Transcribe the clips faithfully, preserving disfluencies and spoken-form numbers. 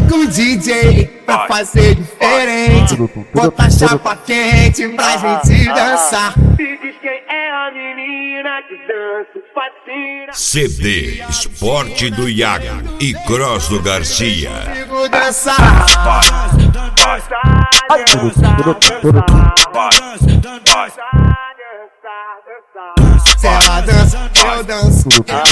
com o D J pra fazer diferente. Bota a chapa quente pra gente dançar. Me diz quem é a menina que dança o fascina. C D Esporte do Iago e Cross do Garcia. Comigo dançar. Se ela dança, eu danço.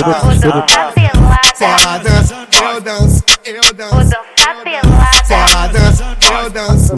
Se ela dança, eu danço. Eu danço. Se ela dança, eu danço.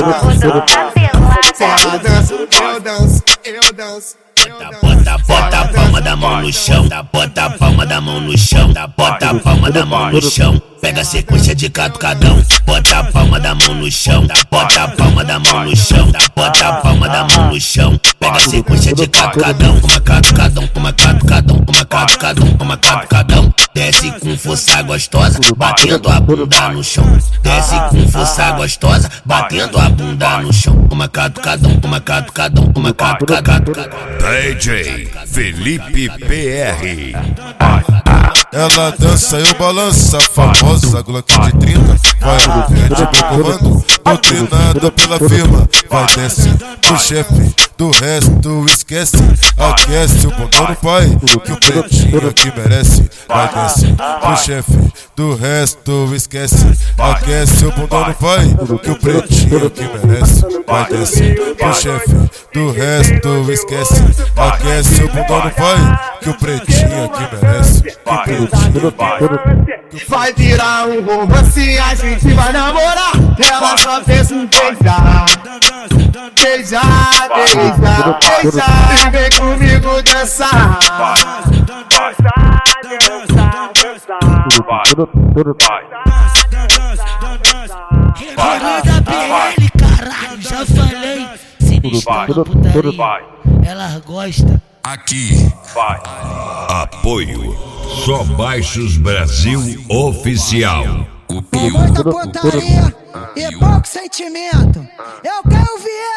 Se ela dança, eu danço. Eu danço. Bota, bota a palma da mão no chão, bota a palma da mão no chão, bota a palma da mão no chão. Pega a sequência de catucadão, bota a palma da mão no chão, bota a palma da mão no chão, bota a palma da mão no chão. Pega a sequência de catucadão, uma catucadão, uma catucadão, uma catucadão, uma catucadão. Desce com força gostosa, batendo a bunda no chão. Desce com força gostosa, batendo a bunda no chão. Uma catucadão, uma catucadão, uma catucadão. D J Felipe P R. Ela dança, eu balanço, a famosa Glock de trinta. Vai à frente, meu comando, doutrinada pela firma. Vai desce do chefe, do resto esquece. Aquece o bundão do pai, que o pretinho aqui merece. Vai desce do chefe, do resto esquece. Aquece o bundão do pai, que o pretinho aqui merece. Vai desce do chefe, do resto esquece. Aquece o bundão do pai, que o pretinho aqui merece. Que vai virar um romance, a gente vai namorar. Ela só fez um beijar, beijar, beijar, beijar. E vem comigo dançar. Reverenda P L, caralho, já falei. Sinistro putaria, ela gosta. Aqui, apoio Só Baixos Brasil Oficial. Muita putaria e pouco sentimento. Eu quero ver